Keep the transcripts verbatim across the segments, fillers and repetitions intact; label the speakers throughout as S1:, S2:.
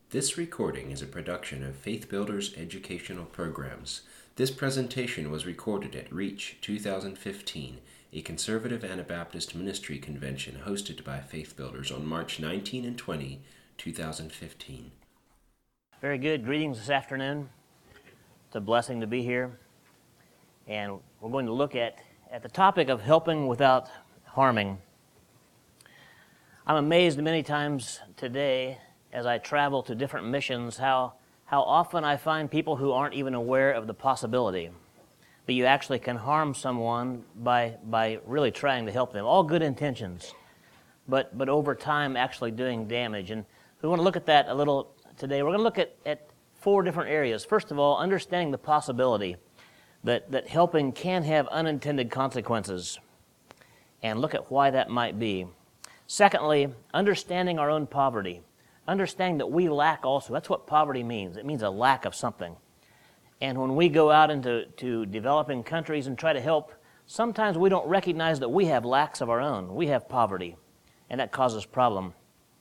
S1: This recording is a production of Faith Builders Educational Programs. This presentation was recorded at REACH twenty fifteen, a conservative Anabaptist ministry convention hosted by Faith Builders on March nineteenth and twentieth, twenty fifteen.
S2: Very good. Greetings this afternoon. It's a blessing to be here. And we're going to look at, at the topic of helping without harming. I'm amazed many times today as I travel to different missions how, how often I find people who aren't even aware of the possibility that you actually can harm someone by, by really trying to help them. All good intentions, but, but over time actually doing damage. And we want to look at that a little today. We're going to look at, at four different areas. First of all, understanding the possibility that, that helping can have unintended consequences, and look at why that might be. Secondly, understanding our own poverty. Understanding that we lack also. That's what poverty means. It means a lack of something. And when we go out into to developing countries and try to help, sometimes we don't recognize that we have lacks of our own. We have poverty, and that causes problem.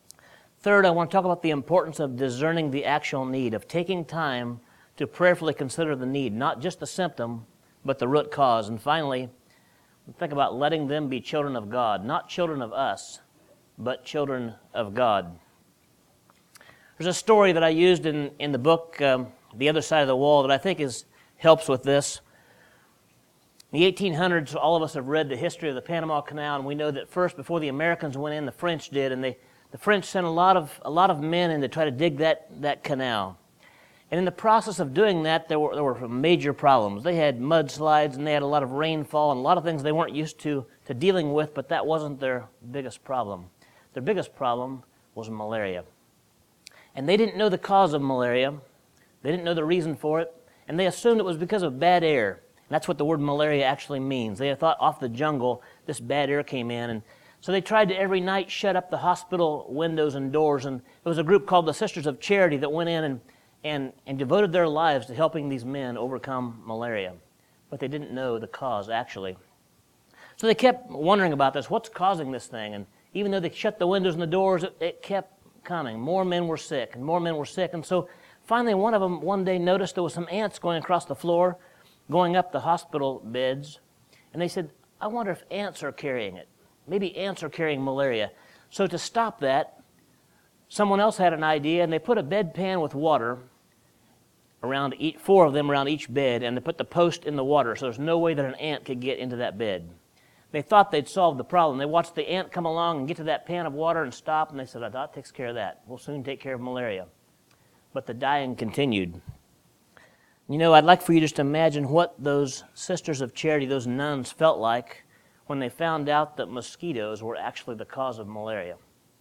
S2: Third, I want to talk about the importance of discerning the actual need, of taking time to prayerfully consider the need, not just the symptom, but the root cause. And finally, think about letting them be children of God, not children of us, but children of God. There's a story that I used in, in the book, um, The Other Side of the Wall, that I think is helps with this. In the eighteen hundreds, all of us have read the history of the Panama Canal, and we know that first, before the Americans went in, the French did, and they, the French sent a lot of a lot of men in to try to dig that, that canal. And in the process of doing that, there were, there were major problems. They had mudslides, and they had a lot of rainfall, and a lot of things they weren't used to, to dealing with, but that wasn't their biggest problem. Their biggest problem was malaria. And they didn't know the cause of malaria. They didn't know the reason for it. And they assumed it was because of bad air. And that's what the word malaria actually means. They thought off the jungle, this bad air came in. And so they tried to every night shut up the hospital windows and doors. And there was a group called the Sisters of Charity that went in and, and, and devoted their lives to helping these men overcome malaria. But they didn't know the cause, actually. So they kept wondering about this. What's causing this thing? And even though they shut the windows and the doors, it, it kept coming. More men were sick, and more men were sick. And so finally one of them one day noticed there was some ants going across the floor, going up the hospital beds. And they said, I wonder if ants are carrying it. Maybe ants are carrying malaria. So to stop that, someone else had an idea, and they put a bedpan with water around each, four of them around each bed, and they put the post in the water so there's no way that an ant could get into that bed. They thought they'd solved the problem. They watched the ant come along and get to that pan of water and stop, and they said, that takes care of that. We'll soon take care of malaria. But the dying continued. You know, I'd like for you just to imagine what those Sisters of Charity, those nuns, felt like when they found out that mosquitoes were actually the cause of malaria.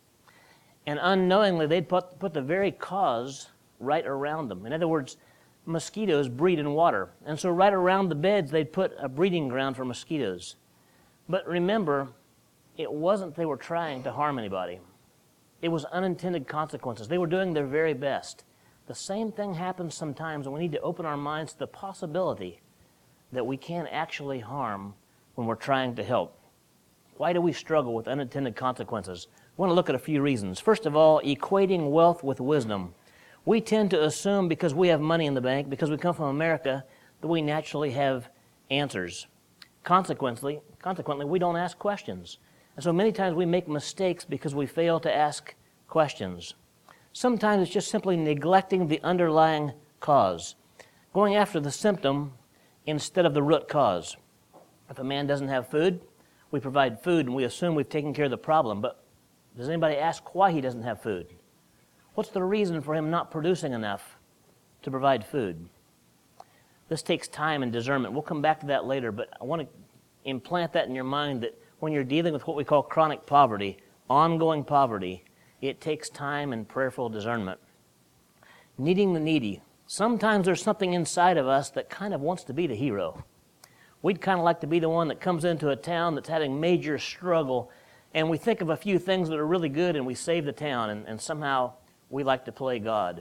S2: And unknowingly, they'd put, put the very cause right around them. In other words, mosquitoes breed in water. And so right around the beds, they'd put a breeding ground for mosquitoes. But remember, it wasn't they were trying to harm anybody. It was unintended consequences. They were doing their very best. The same thing happens sometimes, and we need to open our minds to the possibility that we can actually harm when we're trying to help. Why do we struggle with unintended consequences? We want to look at a few reasons. First of all, equating wealth with wisdom. We tend to assume because we have money in the bank, because we come from America, that we naturally have answers. Consequently, consequently, we don't ask questions. And so many times we make mistakes because we fail to ask questions. Sometimes it's just simply neglecting the underlying cause, going after the symptom instead of the root cause. If a man doesn't have food, we provide food and we assume we've taken care of the problem, but does anybody ask why he doesn't have food? What's the reason for him not producing enough to provide food? This takes time and discernment. We'll come back to that later, but I want to implant that in your mind that when you're dealing with what we call chronic poverty, ongoing poverty, it takes time and prayerful discernment. Needing the needy. Sometimes there's something inside of us that kind of wants to be the hero. We'd kind of like to be the one that comes into a town that's having major struggle, and we think of a few things that are really good and we save the town, and, and somehow we like to play God.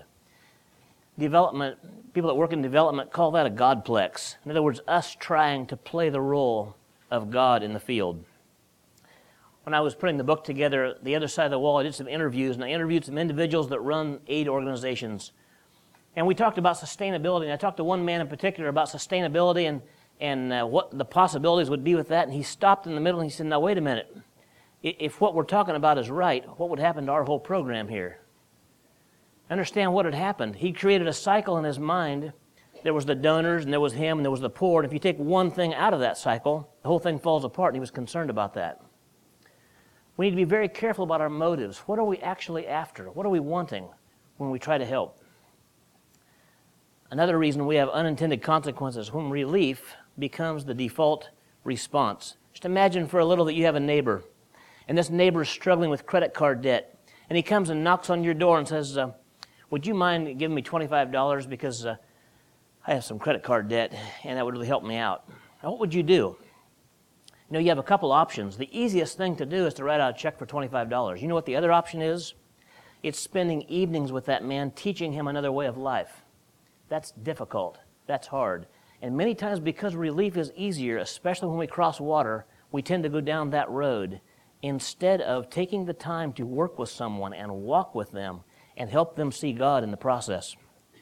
S2: Development, people that work in development call that a Godplex. In other words, us trying to play the role of God in the field. when I was putting the book together, The Other Side of the Wall, I did some interviews, and I interviewed some individuals that run aid organizations. And we talked about sustainability, and I talked to one man in particular about sustainability and, and uh, what the possibilities would be with that, and he stopped in the middle and he said, now wait a minute. If what we're talking about is right, what would happen to our whole program here? Understand what had happened. He created a cycle in his mind. There was the donors, and there was him, and there was the poor, and if you take one thing out of that cycle, the whole thing falls apart, and he was concerned about that. We need to be very careful about our motives. What are we actually after? What are we wanting when we try to help? Another reason we have unintended consequences when relief becomes the default response. Just imagine for a little that you have a neighbor, and this neighbor is struggling with credit card debt, and he comes and knocks on your door and says, uh, would you mind giving me twenty-five dollars because uh, I have some credit card debt, and that would really help me out. Now, what would you do? You know, you have a couple options. The easiest thing to do is to write out a check for twenty-five dollars. You know what the other option is? It's spending evenings with that man, teaching him another way of life. That's difficult. That's hard. And many times because relief is easier, especially when we cross water, we tend to go down that road instead of taking the time to work with someone and walk with them and help them see God in the process.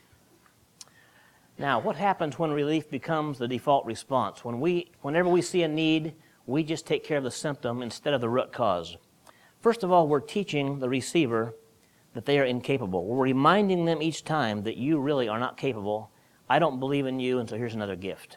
S2: Now, what happens when relief becomes the default response? When we, whenever we see a need, we just take care of the symptom instead of the root cause. First of all, we're teaching the receiver that they are incapable. We're reminding them each time that you really are not capable. I don't believe in you, and so here's another gift.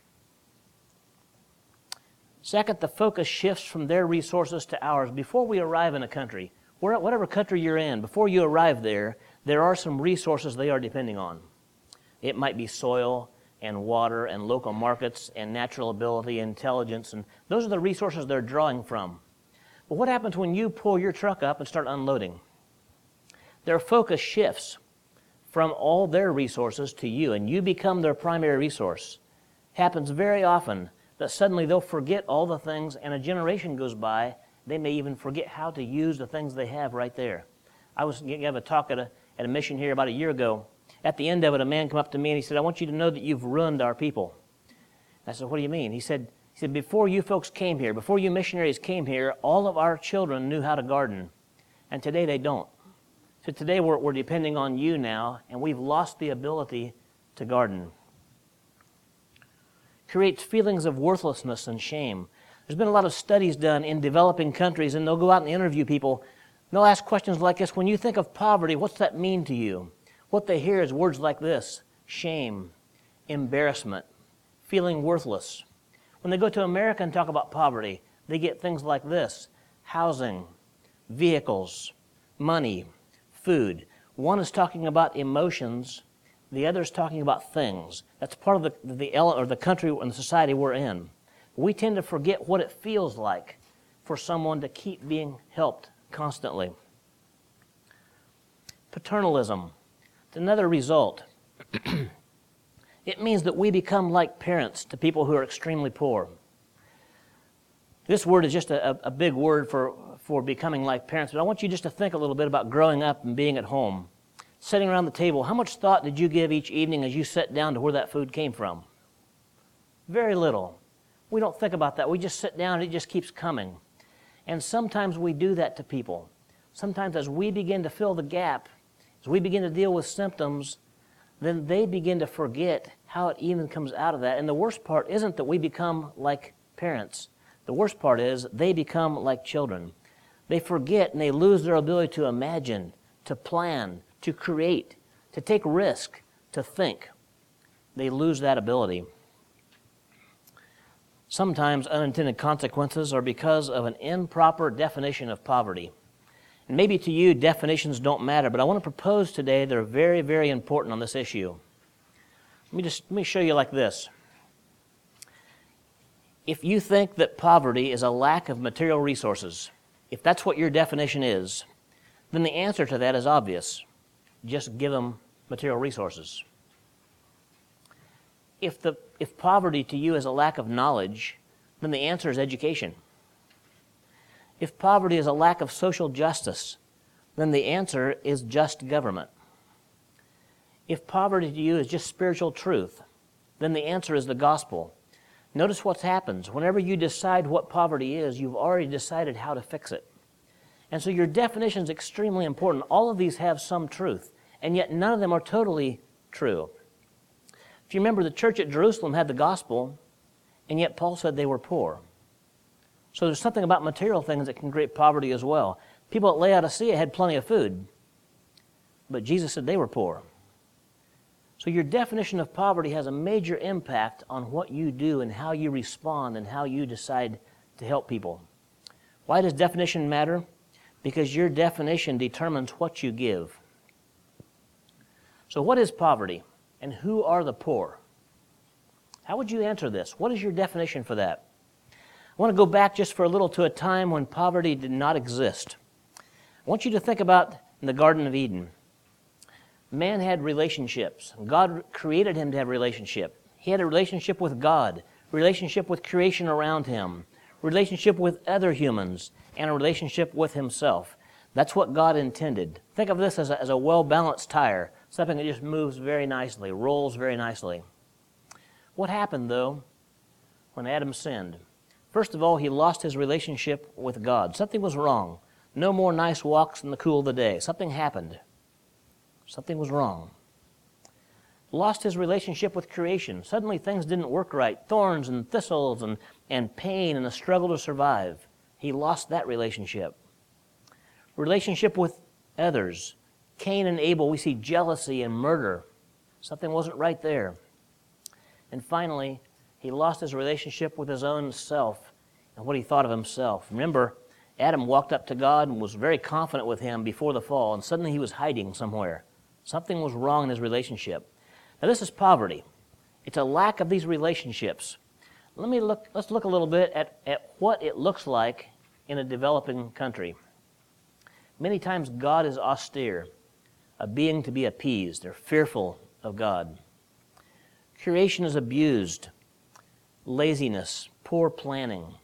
S2: Second, the focus shifts from their resources to ours. Before we arrive in a country, whatever country you're in, before you arrive there, there are some resources they are depending on. It might be soil and water and local markets and natural ability, intelligence, and those are the resources they're drawing from. But what happens when you pull your truck up and start unloading? Their focus shifts from all their resources to you, and you become their primary resource. Happens very often that suddenly they'll forget all the things, and a generation goes by, they may even forget how to use the things they have right there. I was going to have a talk at a, at a mission here about a year ago. At the end of it, a man came up to me and he said, I want you to know that you've ruined our people. I said, what do you mean? He said, he said, before you folks came here, before you missionaries came here, all of our children knew how to garden, and today they don't. So today we're, we're depending on you now, and we've lost the ability to garden. Creates feelings of worthlessness and shame. There's been a lot of studies done in developing countries, and they'll go out and interview people. And they'll ask questions like this, when you think of poverty, what's that mean to you? What they hear is words like this: shame, embarrassment, feeling worthless. When they go to America and talk about poverty, they get things like this: housing, vehicles, money, food. One is talking about emotions, the other is talking about things. That's part of the, the, or the country and the society we're in. We tend to forget what it feels like for someone to keep being helped constantly. Paternalism. It's another result. It means that we become like parents to people who are extremely poor. This word is just a, a big word for, for becoming like parents, but I want you just to think a little bit about growing up and being at home. Sitting around the table, how much thought did you give each evening as you sat down to where that food came from? Very little. We don't think about that. We just sit down and it just keeps coming. And sometimes we do that to people. Sometimes as we begin to fill the gap, as we begin to deal with symptoms, then they begin to forget how it even comes out of that. And the worst part isn't that we become like parents. The worst part is they become like children. They forget and they lose their ability to imagine, to plan, to create, to take risk, to think. They lose that ability. Sometimes unintended consequences are because of an improper definition of poverty. And maybe to you, definitions don't matter, but I want to propose today that are very, very important on this issue. Let me just let me show you like this. If you think that poverty is a lack of material resources, if that's what your definition is, then the answer to that is obvious. Just give them material resources. If the if poverty to you is a lack of knowledge, then the answer is education. If poverty is a lack of social justice, then the answer is just government. If poverty to you is just spiritual truth, then the answer is the gospel. Notice what happens. Whenever you decide what poverty is, you've already decided how to fix it. And so your definition is extremely important. All of these have some truth, and yet none of them are totally true. If you remember, the church at Jerusalem had the gospel, and yet Paul said they were poor. So there's something about material things that can create poverty as well. People at Laodicea had plenty of food, but Jesus said they were poor. So your definition of poverty has a major impact on what you do and how you respond and how you decide to help people. Why does definition matter? Because your definition determines what you give. So what is poverty, and who are the poor? How would you answer this? What is your definition for that? I want to go back just for a little to a time when poverty did not exist. I want you to think about in the Garden of Eden. Man had relationships. God created him to have a relationship. He had a relationship with God, relationship with creation around him, relationship with other humans, and a relationship with himself. That's what God intended. Think of this as a, as a well-balanced tire, something that just moves very nicely, rolls very nicely. What happened, though, when Adam sinned? First of all, he lost his relationship with God. Something was wrong. No more nice walks in the cool of the day. Something happened. Something was wrong. Lost his relationship with creation. Suddenly things didn't work right. Thorns and thistles and, and pain and a struggle to survive. He lost that relationship. Relationship with others. Cain and Abel, we see jealousy and murder. Something wasn't right there. And finally, he lost his relationship with his own self and what he thought of himself. Remember, Adam walked up to God and was very confident with him before the fall, and suddenly he was hiding somewhere. Something was wrong in his relationship. Now this is poverty. It's a lack of these relationships. Let me look, let's look a little bit at, at what it looks like in a developing country. Many times God is austere, a being to be appeased. They're fearful of God. Creation is abused. Laziness, poor planning.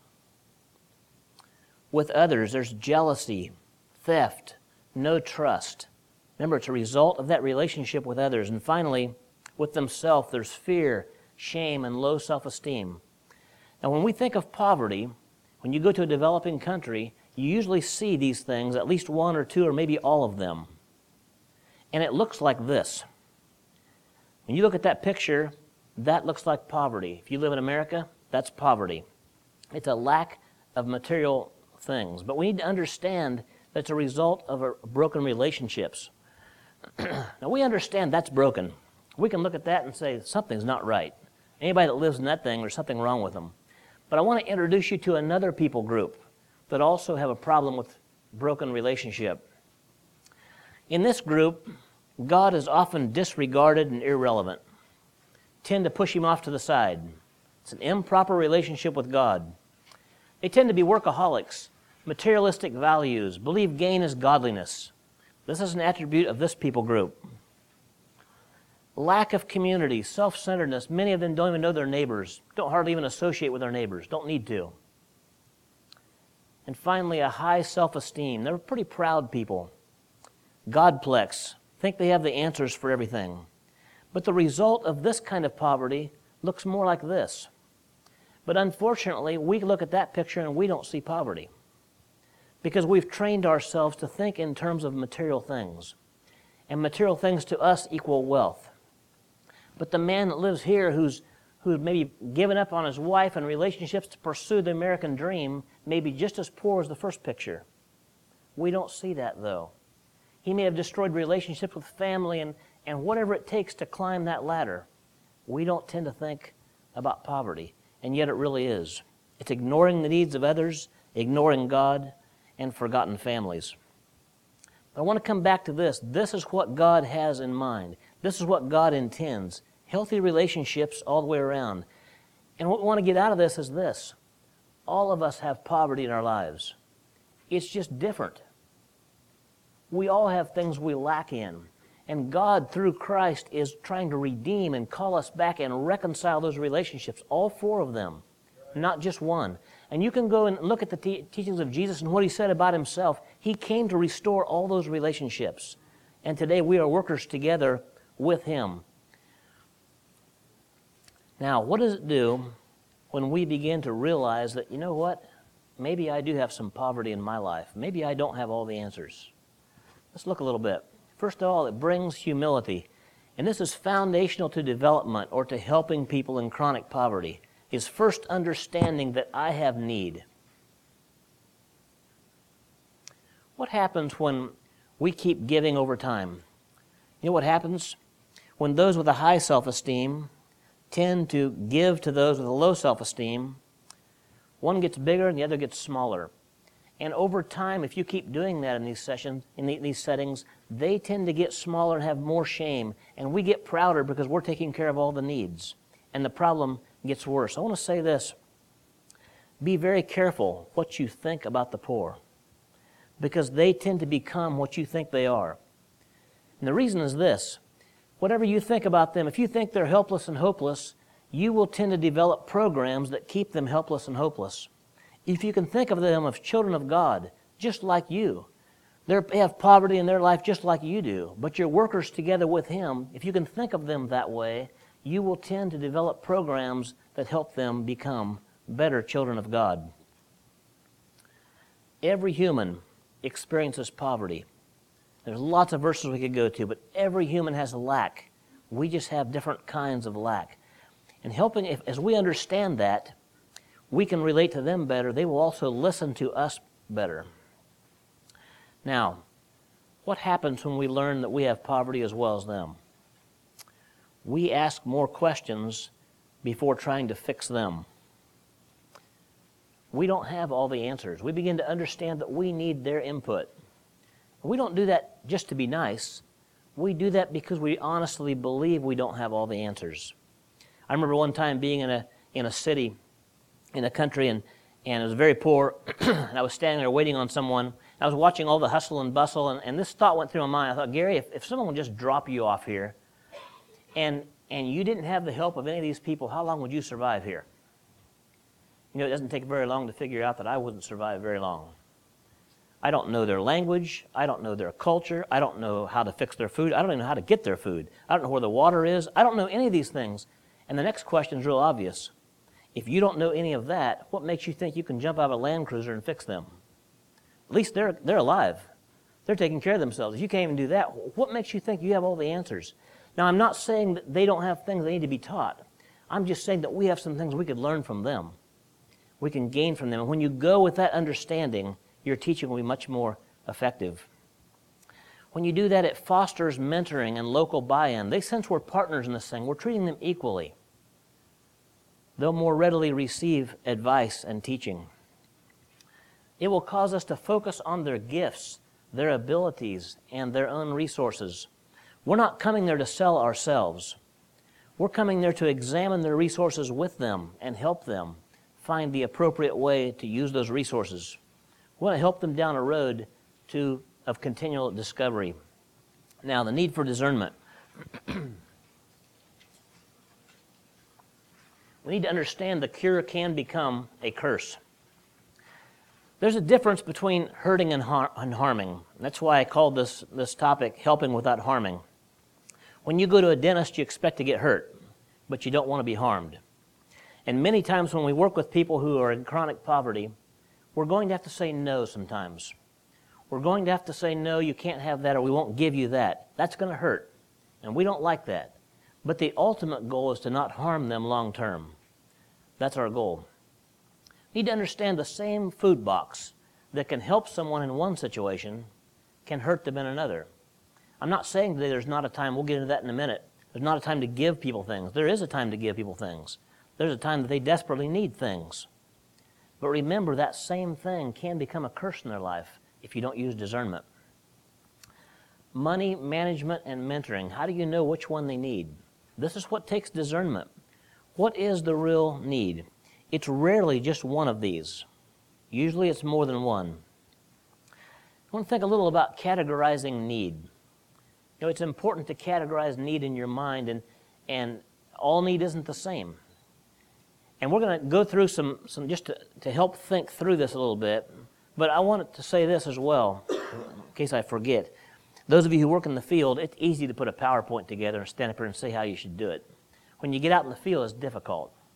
S2: With others, there's jealousy, theft, no trust. Remember, it's a result of that relationship with others. And finally, with themselves, there's fear, shame, and low self-esteem. Now, when we think of poverty, when you go to a developing country, you usually see these things, at least one or two or maybe all of them. And it looks like this. When you look at that picture, that looks like poverty. If you live in America, that's poverty. It's a lack of material things. But we need to understand that it's a result of a broken relationships. Now, we understand that's broken. We can look at that and say, something's not right. Anybody that lives in that thing, there's something wrong with them. But I want to introduce you to another people group that also have a problem with broken relationship. In this group, God is often disregarded and irrelevant. Tend to push him off to the side. It's an improper relationship with God. They tend to be workaholics, materialistic values, believe gain is godliness. This is an attribute of this people group. Lack of community, self-centeredness. Many of them don't even know their neighbors, don't hardly even associate with their neighbors, don't need to. And finally, a high self-esteem. They're pretty proud people. Godplex, think they have the answers for everything. But the result of this kind of poverty looks more like this. But unfortunately, we look at that picture and we don't see poverty because we've trained ourselves to think in terms of material things. And material things to us equal wealth. But the man that lives here who's who's maybe given up on his wife and relationships to pursue the American dream may be just as poor as the first picture. We don't see that, though. He may have destroyed relationships with family and, and whatever it takes to climb that ladder. We don't tend to think about poverty, and yet it really is. It's ignoring the needs of others, ignoring God, and forgotten families. But I want to come back to this. This is what God has in mind. This is what God intends. Healthy relationships all the way around. And what we want to get out of this is this. All of us have poverty in our lives. It's just different. We all have things we lack in. And God, through Christ, is trying to redeem and call us back and reconcile those relationships, all four of them, not just one. And you can go and look at the te- teachings of Jesus and what he said about himself. He came to restore all those relationships. And today we are workers together with him. Now, what does it do when we begin to realize that, you know what, maybe I do have some poverty in my life. Maybe I don't have all the answers. Let's look a little bit. First of all, it brings humility. And this is foundational to development or to helping people in chronic poverty, is first understanding that I have need. What happens when we keep giving over time? You know what happens? When those with a high self-esteem tend to give to those with a low self-esteem, one gets bigger and the other gets smaller. And over time, if you keep doing that in these sessions, in the, these settings, they tend to get smaller and have more shame. And we get prouder because we're taking care of all the needs. And the problem gets worse. I want to say this. Be very careful what you think about the poor, because they tend to become what you think they are. And the reason is this. Whatever you think about them, if you think they're helpless and hopeless, you will tend to develop programs that keep them helpless and hopeless. If you can think of them as children of God, just like you, they're, they have poverty in their life just like you do, but you're workers together with Him. If you can think of them that way, you will tend to develop programs that help them become better children of God. Every human experiences poverty. There's lots of verses we could go to, but every human has a lack. We just have different kinds of lack. And helping, if, as we understand that, we can relate to them better. They will also listen to us better. Now, what happens when we learn that we have poverty as well as them? We ask more questions before trying to fix them. We don't have all the answers. We begin to understand that we need their input. We don't do that just to be nice. We do that because we honestly believe we don't have all the answers. I remember one time being in a in a city, in a country, and, and it was very poor, and I was standing there waiting on someone. I was watching all the hustle and bustle, and, and this thought went through my mind. I thought, Gary, if, if someone would just drop you off here, and and you didn't have the help of any of these people, how long would you survive here? You know, it doesn't take very long to figure out that I wouldn't survive very long. I don't know their language. I don't know their culture. I don't know how to fix their food. I don't even know how to get their food. I don't know where the water is. I don't know any of these things. And the next question is real obvious. If you don't know any of that, what makes you think you can jump out of a Land Cruiser and fix them? At least they're, they're alive. They're taking care of themselves. If you can't even do that, what makes you think you have all the answers? Now, I'm not saying that they don't have things they need to be taught. I'm just saying that we have some things we could learn from them. We can gain from them. And when you go with that understanding, your teaching will be much more effective. When you do that, it fosters mentoring and local buy-in. They sense we're partners in this thing. We're treating them equally. They'll more readily receive advice and teaching. It will cause us to focus on their gifts, their abilities, and their own resources. We're not coming there to sell ourselves. We're coming there to examine their resources with them and help them find the appropriate way to use those resources. We want to help them down a road to, of continual discovery. Now, the need for discernment. We need to understand the cure can become a curse. There's a difference between hurting and, har- and harming. That's why I called this, this topic helping without harming. When you go to a dentist, you expect to get hurt, but you don't want to be harmed. And many times when we work with people who are in chronic poverty, we're going to have to say no sometimes. We're going to have to say, no, you can't have that, or we won't give you that. That's going to hurt, and we don't like that. But the ultimate goal is to not harm them long term. That's our goal. You need to understand the same food box that can help someone in one situation can hurt them in another. I'm not saying today there's not a time, we'll get into that in a minute, there's not a time to give people things. There is a time to give people things. There's a time that they desperately need things. But remember, that same thing can become a curse in their life if you don't use discernment. Money, management, and mentoring. How do you know which one they need? This is what takes discernment. What is the real need? It's rarely just one of these. Usually it's more than one. I want to think a little about categorizing need. You know, it's important to categorize need in your mind, and, and all need isn't the same. And we're going to go through some, some just to, to help think through this a little bit, but I wanted to say this as well, in case I forget. Those of you who work in the field, it's easy to put a PowerPoint together and stand up here and say how you should do it. When you get out in the field, it's difficult.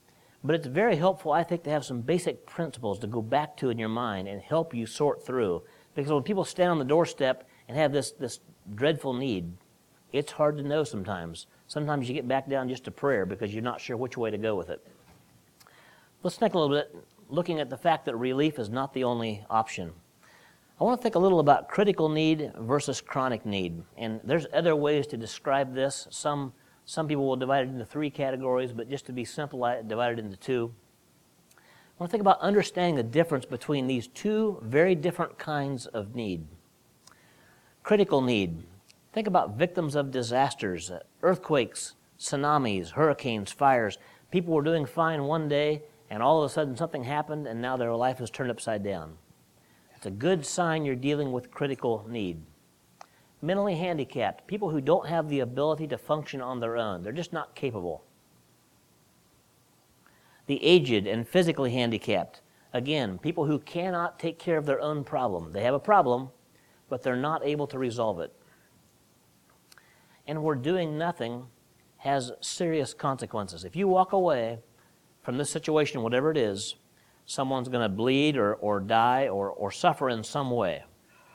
S2: But it's very helpful, I think, to have some basic principles to go back to in your mind and help you sort through. Because when people stand on the doorstep and have this, this dreadful need, it's hard to know sometimes. Sometimes you get back down just to prayer because you're not sure which way to go with it. Let's think a little bit, looking at the fact that relief is not the only option. I want to think a little about critical need versus chronic need. And there's other ways to describe this. Some Some people will divide it into three categories, but just to be simple, I divide it into two. I want to think about understanding the difference between these two very different kinds of need. Critical need. Think about victims of disasters, earthquakes, tsunamis, hurricanes, fires. People were doing fine one day, and all of a sudden something happened, and now their life is turned upside down. It's a good sign you're dealing with critical need. Mentally handicapped, people who don't have the ability to function on their own. They're just not capable. The aged and physically handicapped, again, people who cannot take care of their own problem. They have a problem, but they're not able to resolve it. And where doing nothing has serious consequences. If you walk away from this situation, whatever it is, someone's going to bleed or, or die or, or suffer in some way.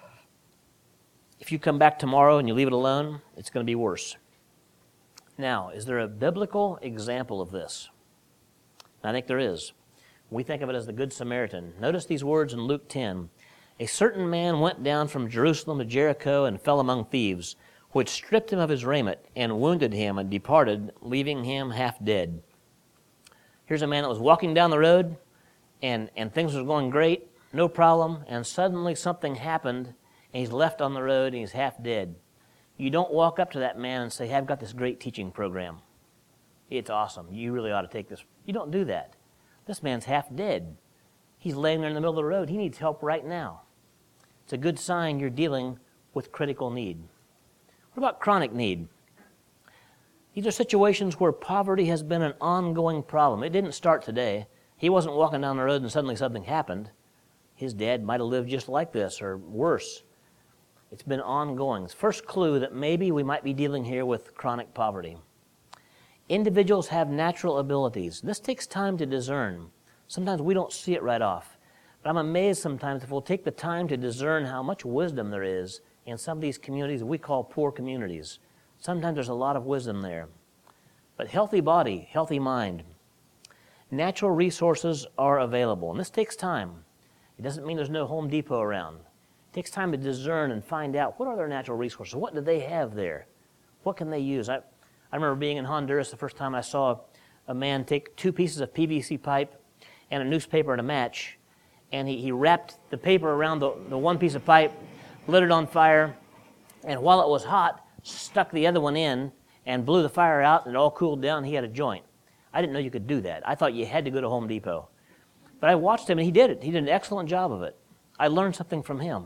S2: If you come back tomorrow and you leave it alone, it's going to be worse. Now, is there a biblical example of this? I think there is. We think of it as the Good Samaritan. Notice these words in Luke ten. A certain man went down from Jerusalem to Jericho and fell among thieves, which stripped him of his raiment and wounded him and departed, leaving him half dead. Here's a man that was walking down the road and, and things were going great, no problem, and suddenly something happened and he's left on the road and he's half dead. You don't walk up to that man and say, hey, I've got this great teaching program. It's awesome. You really ought to take this. You don't do that. This man's half dead. He's laying there in the middle of the road. He needs help right now. It's a good sign you're dealing with critical need. What about chronic need? These are situations where poverty has been an ongoing problem. It didn't start today. He wasn't walking down the road and suddenly something happened. His dad might have lived just like this or worse. It's been ongoing. It's the first clue that maybe we might be dealing here with chronic poverty. Individuals have natural abilities. This takes time to discern. Sometimes we don't see it right off. But I'm amazed sometimes if we'll take the time to discern how much wisdom there is in some of these communities we call poor communities. Sometimes there's a lot of wisdom there. But healthy body, healthy mind. Natural resources are available, and this takes time. It doesn't mean there's no Home Depot around. It takes time to discern and find out what are their natural resources. What do they have there? What can they use? I, I remember being in Honduras the first time I saw a man take two pieces of P V C pipe and a newspaper and a match, and he, he wrapped the paper around the, the one piece of pipe, lit it on fire, and while it was hot, stuck the other one in and blew the fire out, and it all cooled down, and he had a joint. I didn't know you could do that. I thought you had to go to Home Depot. But I watched him, and he did it. He did an excellent job of it. I learned something from him.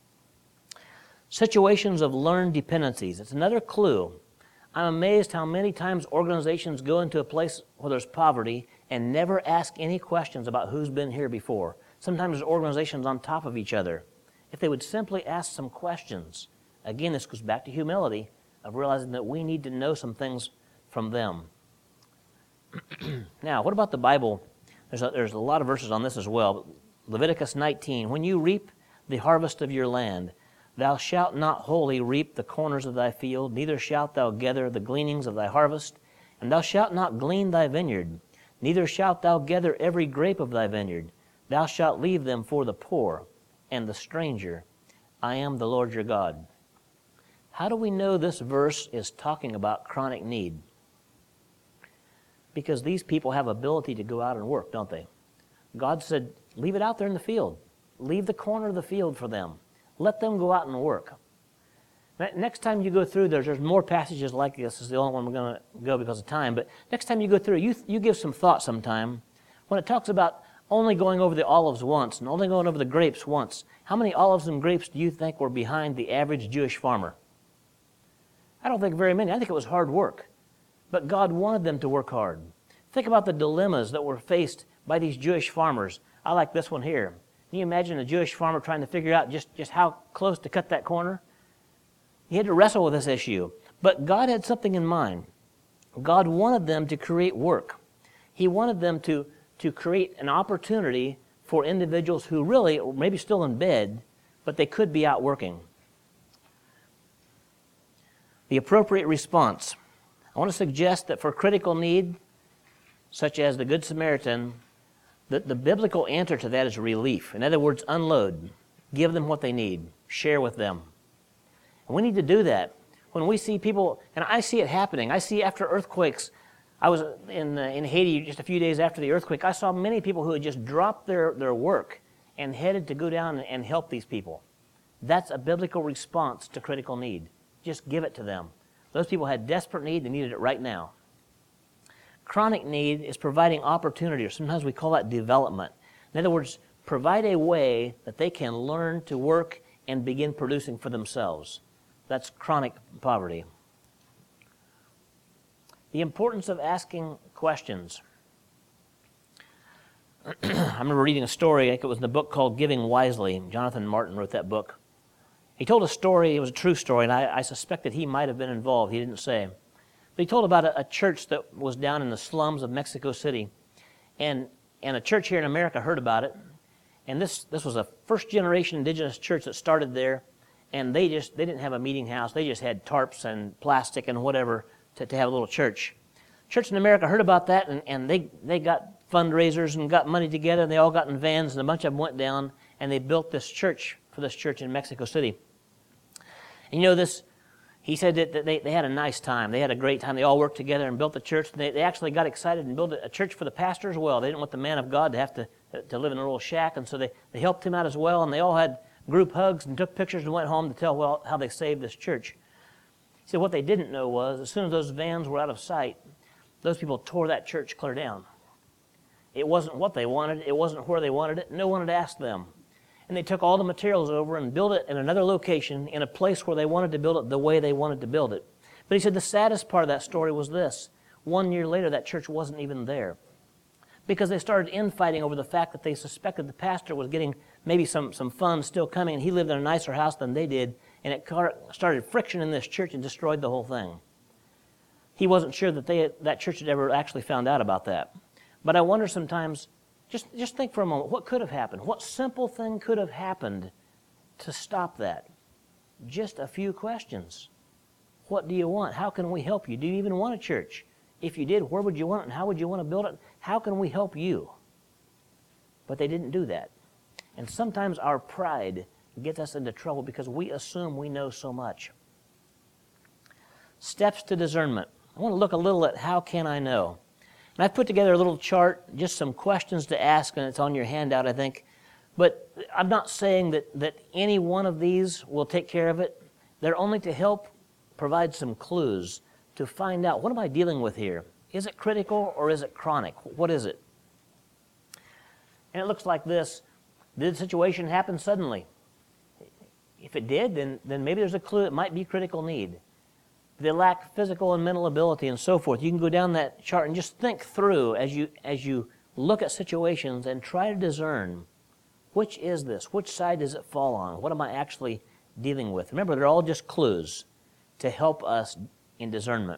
S2: Situations of learned dependencies. It's another clue. I'm amazed how many times organizations go into a place where there's poverty and never ask any questions about who's been here before. Sometimes there's organizations on top of each other. If they would simply ask some questions. Again, this goes back to humility of realizing that we need to know some things from them. Now, what about the Bible? There's a, there's a lot of verses on this as well. Leviticus nineteen, when you reap the harvest of your land, thou shalt not wholly reap the corners of thy field, neither shalt thou gather the gleanings of thy harvest, and thou shalt not glean thy vineyard, neither shalt thou gather every grape of thy vineyard. Thou shalt leave them for the poor and the stranger. I am the Lord your God. How do we know this verse is talking about chronic need? Because these people have ability to go out and work, don't they? God said, leave it out there in the field. Leave the corner of the field for them. Let them go out and work. Next time you go through, there's, there's more passages like this. This is the only one we're going to go because of time. But next time you go through, you, you give some thought sometime. When it talks about only going over the olives once and only going over the grapes once, how many olives and grapes do you think were behind the average Jewish farmer? I don't think very many. I think it was hard work. But God wanted them to work hard. Think about the dilemmas that were faced by these Jewish farmers. I like this one here. Can you imagine a Jewish farmer trying to figure out just, just how close to cut that corner? He had to wrestle with this issue. But God had something in mind. God wanted them to create work. He wanted them to, to create an opportunity for individuals who really, or maybe still in bed, but they could be out working. The appropriate response. I want to suggest that for critical need, such as the Good Samaritan, the, the biblical answer to that is relief. In other words, unload. Give them what they need. Share with them. And we need to do that. When we see people, and I see it happening, I see after earthquakes, I was in, uh, in Haiti just a few days after the earthquake, I saw many people who had just dropped their, their work and headed to go down and, and help these people. That's a biblical response to critical need. Just give it to them. Those people had desperate need, they needed it right now. Chronic need is providing opportunity, or sometimes we call that development. In other words, provide a way that they can learn to work and begin producing for themselves. That's chronic poverty. The importance of asking questions. I remember reading a story, I think it was in a book called Giving Wisely. Jonathan Martin wrote that book. He told a story, it was a true story, and I, I suspect that he might have been involved, he didn't say. But he told about a, a church that was down in the slums of Mexico City. And, and a church here in America heard about it. And this, this was a first-generation indigenous church that started there. And they just, they didn't have a meeting house. They just had tarps and plastic and whatever to, to have a little church. Church in America heard about that, and, and they, they got fundraisers and got money together, and they all got in vans, and a bunch of them went down, and they built this church for this church in Mexico City. And you know, this, he said that they, they had a nice time. They had a great time. They all worked together and built the church. They, they actually got excited and built a church for the pastor as well. They didn't want the man of God to have to, to live in a little shack, and so they, they helped him out as well, and they all had group hugs and took pictures and went home to tell well how they saved this church. He said what they didn't know was as soon as those vans were out of sight, those people tore that church clear down. It wasn't what they wanted. It wasn't where they wanted it. No one had asked them. And they took all the materials over and built it in another location in a place where they wanted to build it the way they wanted to build it. But he said the saddest part of that story was this. One year later, that church wasn't even there because they started infighting over the fact that they suspected the pastor was getting maybe some, some funds still coming, and he lived in a nicer house than they did, and it started friction in this church and destroyed the whole thing. He wasn't sure that they had, that church had ever actually found out about that. But I wonder sometimes, just, just think for a moment, what could have happened? What simple thing could have happened to stop that? Just a few questions. What do you want? How can we help you? Do you even want a church? If you did, where would you want it, and how would you want to build it? How can we help you? But they didn't do that. And sometimes our pride gets us into trouble because we assume we know so much. Steps to discernment. I want to look a little at how can I know. And I've put together a little chart, just some questions to ask, and it's on your handout, I think. But I'm not saying that, that any one of these will take care of it. They're only to help provide some clues to find out, what am I dealing with here? Is it critical or is it chronic? What is it? And it looks like this. Did the situation happen suddenly? If it did, then, then maybe there's a clue it might be critical need. They lack physical and mental ability and so forth. You can go down that chart and just think through as you, as you look at situations and try to discern, which is this? Which side does it fall on? What am I actually dealing with? Remember, they're all just clues to help us in discernment.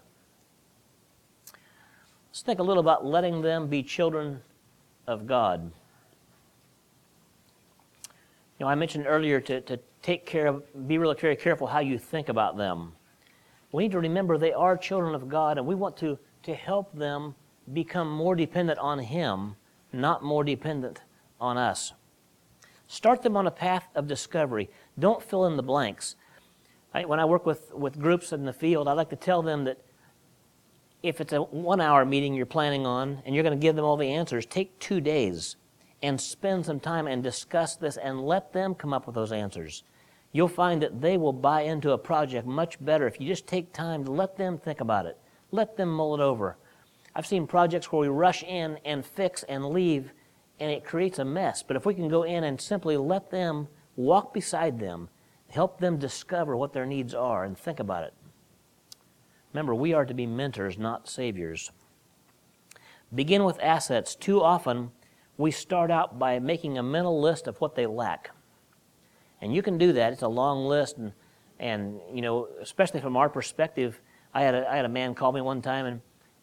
S2: Let's think a little about letting them be children of God. You know, I mentioned earlier to, to take care of, be really very careful how you think about them. We need to remember they are children of God, and we want to, to help them become more dependent on Him, not more dependent on us. Start them on a path of discovery. Don't fill in the blanks. I, when I work with, with groups in the field, I like to tell them that if it's a one-hour meeting you're planning on and you're going to give them all the answers, take two days and spend some time and discuss this and let them come up with those answers. You'll find that they will buy into a project much better if you just take time to let them think about it. Let them mull it over. I've seen projects where we rush in and fix and leave, and it creates a mess. But if we can go in and simply let them walk beside them, help them discover what their needs are and think about it. Remember, we are to be mentors, not saviors. Begin with assets. Too often, we start out by making a mental list of what they lack. And you can do that. It's a long list, and, and you know, especially from our perspective, I had a, I had a man call me one time, and,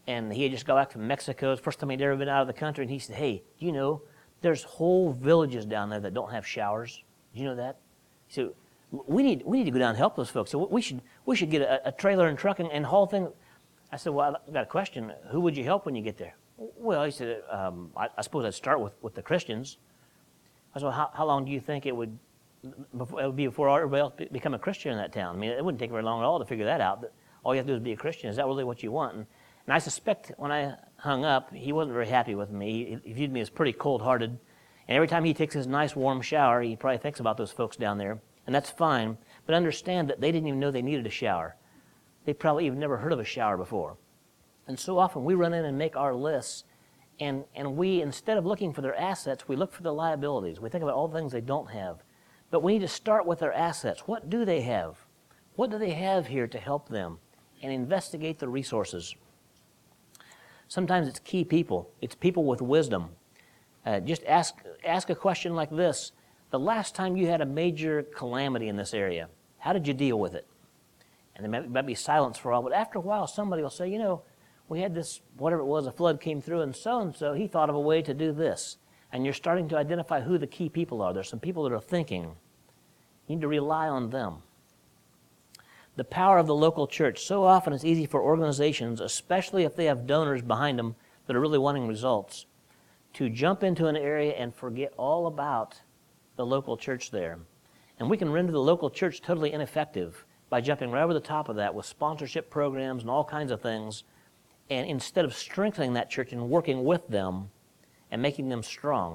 S2: and he had just got back from Mexico. It's the first time he'd ever been out of the country, and he said, hey, do you know, there's whole villages down there that don't have showers. Do you know that? He said, we need, we need to go down and help those folks. So we should, we should get a, a trailer and truck and, and haul things. I said, well, I've got a question. Who would you help when you get there? Well, he said, um, I, I suppose I'd start with, with the Christians. I said, well, how, how long do you think it would, before, it would be before everybody else become a Christian in that town? I mean, it wouldn't take very long at all to figure that out. But all you have to do is be a Christian. Is that really what you want? And, and I suspect when I hung up, he wasn't very happy with me. He, he viewed me as pretty cold-hearted. And every time he takes his nice warm shower, he probably thinks about those folks down there. And that's fine. But understand that they didn't even know they needed a shower. They probably even never heard of a shower before. And so often we run in and make our lists, and, and we, instead of looking for their assets, we look for their liabilities. We think about all the things they don't have. But we need to start with their assets. What do they have? What do they have here to help them? And investigate the resources. Sometimes it's key people. It's people with wisdom. Uh, just ask, ask a question like this. The last time you had a major calamity in this area, how did you deal with it? And there might, might be silence for a while, but after a while somebody will say, you know, we had this, whatever it was, a flood came through, and so-and-so, he thought of a way to do this. And you're starting to identify who the key people are. There's some people that are thinking. You need to rely on them. The power of the local church. So often it's easy for organizations, especially if they have donors behind them that are really wanting results, to jump into an area and forget all about the local church there. And we can render the local church totally ineffective by jumping right over the top of that with sponsorship programs and all kinds of things, and instead of strengthening that church and working with them and making them strong.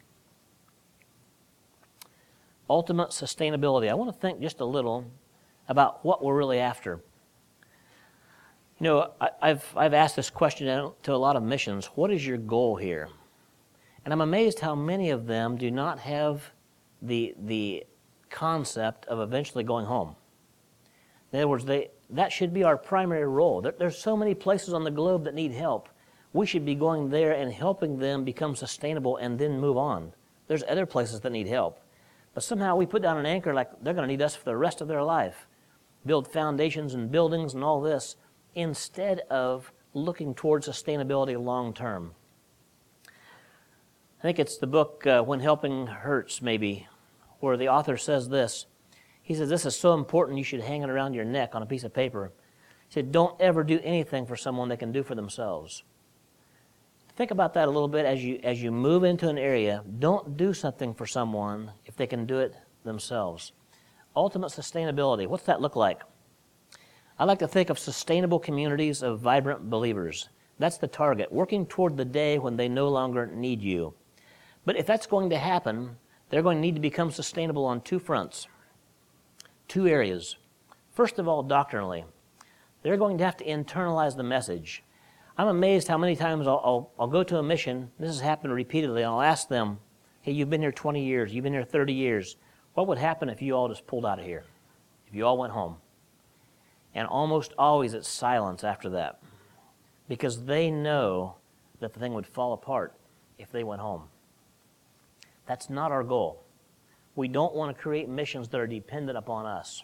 S2: Ultimate sustainability. I want to think just a little about what we're really after. You know, I, I've, I've asked this question to a lot of missions. What is your goal here? And I'm amazed how many of them do not have the, the concept of eventually going home. In other words, they, that should be our primary role. There, there's so many places on the globe that need help. We should be going there and helping them become sustainable and then move on. There's other places that need help. But somehow we put down an anchor like they're going to need us for the rest of their life. Build foundations and buildings and all this instead of looking towards sustainability long term. I think it's the book uh, When Helping Hurts, maybe, where the author says this. He says, this is so important you should hang it around your neck on a piece of paper. He said, don't ever do anything for someone they can do for themselves. Think about that a little bit as you, as you move into an area. Don't do something for someone if they can do it themselves. Ultimate sustainability, what's that look like? I like to think of sustainable communities of vibrant believers. That's the target, working toward the day when they no longer need you. But if that's going to happen, they're going to need to become sustainable on two fronts, two areas. First of all, doctrinally. They're going to have to internalize the message. I'm amazed how many times I'll, I'll, I'll go to a mission, this has happened repeatedly, and I'll ask them, hey, you've been here twenty years, you've been here thirty years. What would happen if you all just pulled out of here? If you all went home? And almost always it's silence after that, because they know that the thing would fall apart if they went home. That's not our goal. We don't want to create missions that are dependent upon us.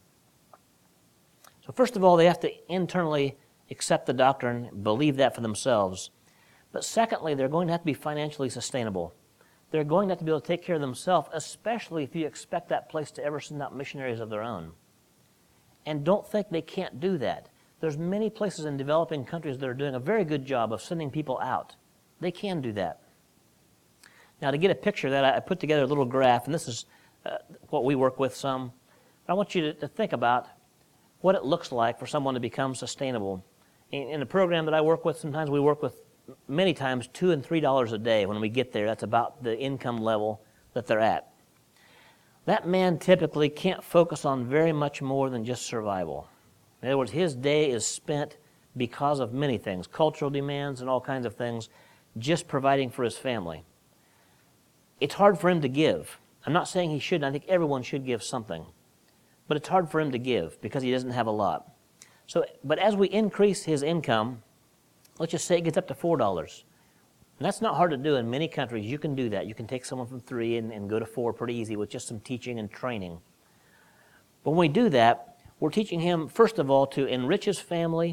S2: So first of all, they have to internally accept the doctrine, believe that for themselves. But secondly, they're going to have to be financially sustainable. They're going to have to be able to take care of themselves, especially if you expect that place to ever send out missionaries of their own. And don't think they can't do that. There's many places in developing countries that are doing a very good job of sending people out. They can do that. Now, to get a picture of that, I put together a little graph, and this is uh, what we work with some. But I want you to, to think about what it looks like for someone to become sustainable. In, in the program that I work with, sometimes we work with many times two and three dollars a day. When we get there, that's about the income level that they're at. That man typically can't focus on very much more than just survival. In other words, his day is spent because of many things, cultural demands and all kinds of things, just providing for his family. It's hard for him to give. I'm not saying he shouldn't. I think everyone should give something. But it's hard for him to give because he doesn't have a lot. So, but as we increase his income, let's just say it gets up to four dollars. And that's not hard to do in many countries. You can do that. You can take someone from three and, and go to four pretty easy with just some teaching and training. But when we do that, we're teaching him, first of all, to enrich his family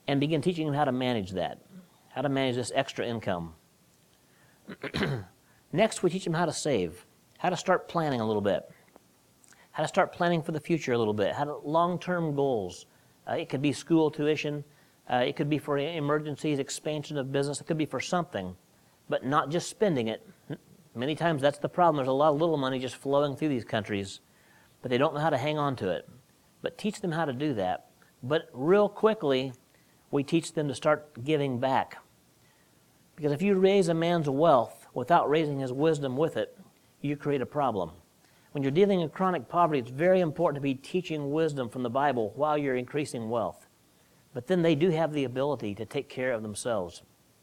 S2: and begin teaching them how to manage that, how to manage this extra income. Next, we teach them how to save, how to start planning a little bit, how to start planning for the future a little bit, how to long-term goals. Uh, it could be school tuition, uh, it could be for emergencies, expansion of business, it could be for something, but not just spending it. Many times that's the problem. There's a lot of little money just flowing through these countries, but they don't know how to hang on to it. But teach them how to do that. But real quickly, we teach them to start giving back. Because if you raise a man's wealth without raising his wisdom with it, you create a problem. When you're dealing in chronic poverty, it's very important to be teaching wisdom from the Bible while you're increasing wealth. But then they do have the ability to take care of themselves.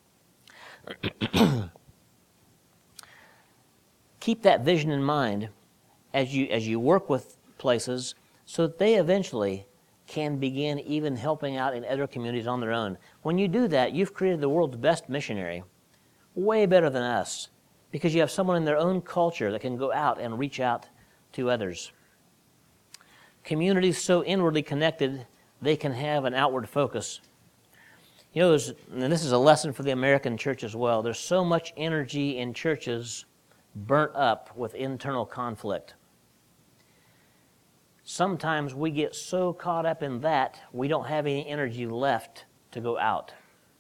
S2: Keep that vision in mind as you as you work with places so that they eventually can begin even helping out in other communities on their own. When you do that, you've created the world's best missionary, way better than us, because you have someone in their own culture that can go out and reach out to others. Communities so inwardly connected, they can have an outward focus. You know, and this is a lesson for the American church as well, there's so much energy in churches burnt up with internal conflict. Sometimes we get so caught up in that, we don't have any energy left to go out.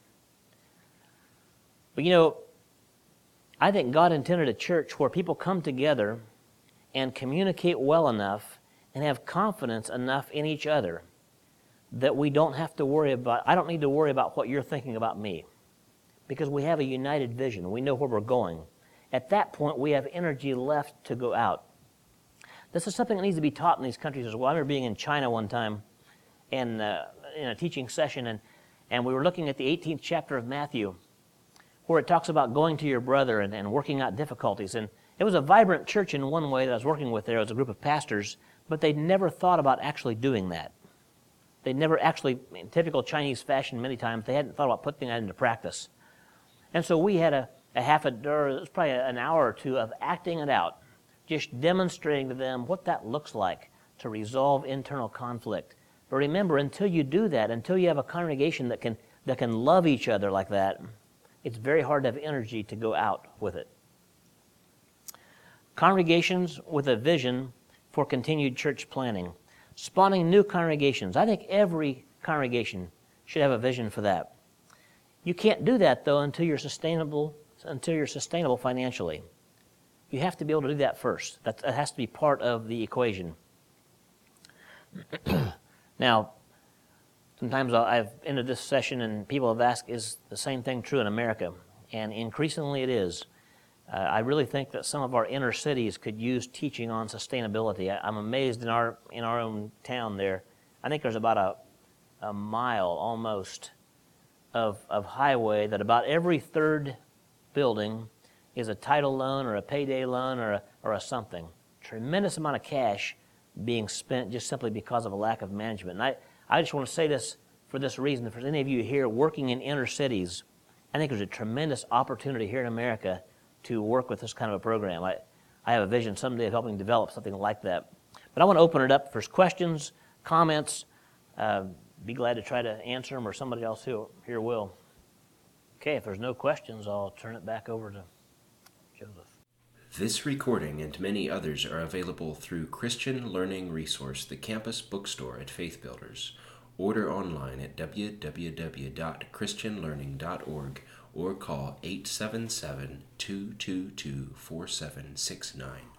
S2: But you know, I think God intended a church where people come together and communicate well enough and have confidence enough in each other that we don't have to worry about, I don't need to worry about what you're thinking about me, because we have a united vision. We know where we're going. At that point, we have energy left to go out. This is something that needs to be taught in these countries as well. I remember being in China one time and uh, in a teaching session, and, and we were looking at the eighteenth chapter of Matthew, where it talks about going to your brother and, and working out difficulties. And it was a vibrant church in one way that I was working with there. It was a group of pastors, but they'd never thought about actually doing that. They'd never actually, in typical Chinese fashion many times, they hadn't thought about putting that into practice. And so we had a, a half a, or it was probably an hour or two of acting it out, just demonstrating to them what that looks like to resolve internal conflict. But remember, until you do that, until you have a congregation that can that can love each other like that, it's very hard to have energy to go out with it. Congregations with a vision for continued church planning. Spawning new congregations. I think every congregation should have a vision for that. You can't do that, though, until you're sustainable, until you're sustainable financially. You have to be able to do that first. That, that has to be part of the equation. Now, sometimes I've ended this session and people have asked, is the same thing true in America? And increasingly it is. Uh, I really think that some of our inner cities could use teaching on sustainability. I, I'm amazed in our in our own town there. I think there's about a, a mile almost of, of highway that about every third building is a title loan or a payday loan or a, or a something. Tremendous amount of cash being spent just simply because of a lack of management. And I, I just want to say this for this reason. If there's any of you here working in inner cities, I think there's a tremendous opportunity here in America to work with this kind of a program. I, I have a vision someday of helping develop something like that. But I want to open it up for questions, comments. Uh, be glad to try to answer them, or somebody else who, here will. Okay, if there's no questions, I'll turn it back over to Joseph.
S1: This recording and many others are available through Christian Learning Resource, the campus bookstore at Faith Builders. Order online at w w w dot christian learning dot org or call eight seven seven, two two two, four seven six nine.